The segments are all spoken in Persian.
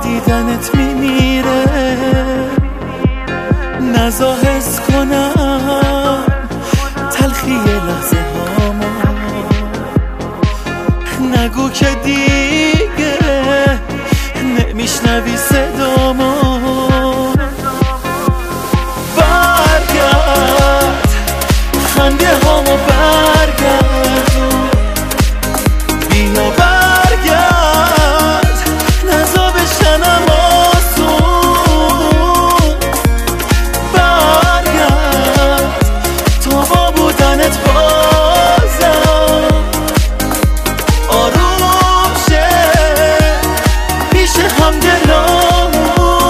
دیدنت میمیره. نزا حس کنم تلخی لحظه هامو، نگو که دیگه نمیشنوی صدامو. برگرد خنده هامو برگردون، بیا برگرد نزا بشنم آسون. برگرد تا با بودنت بازم آروم شه پیش همدلامون.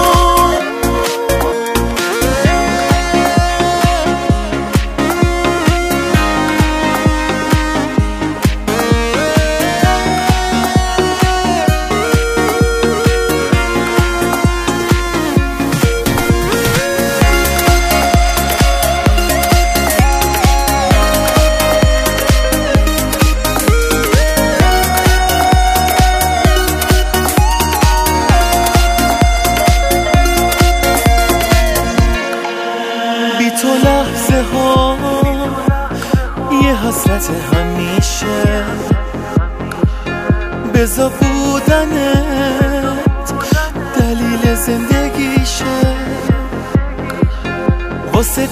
تو لحظه ها یه حسرت همیشه، بزا بودنت دلیل زندگیشه. واسه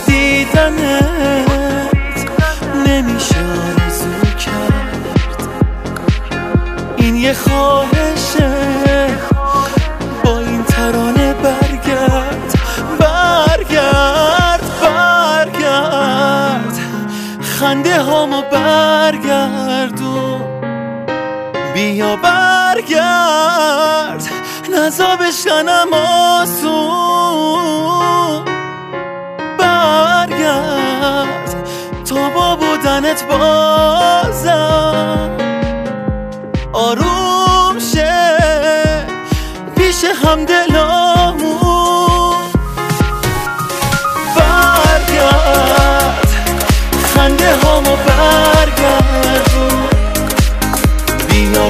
دیدنت نمیشه آرزو کرد، این یه خواهشه با این ترانه برگرد. برگرد خنده هامو برگردون، بیا برگرد نزا بشنم آسون. برگرد تا با بودنت بازم آروم شه پیش همدلامون. برگرد خنده هامو برگردون، بیا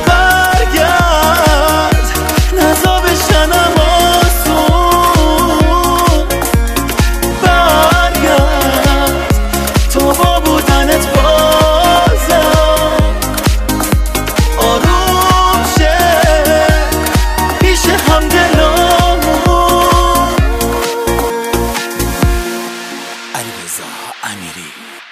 برگرد نزا بشنم آسون. برگرد تا با بودنت بازم آروم شه پیش همدلامون. علیرضا امیری.